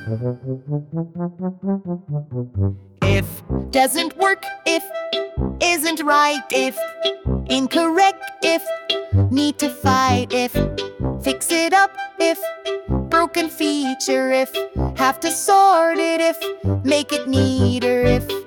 If doesn't work, if isn't right, if incorrect, if need to fight, if fix it up, if broken feature, if have to sort it, if make it neater, if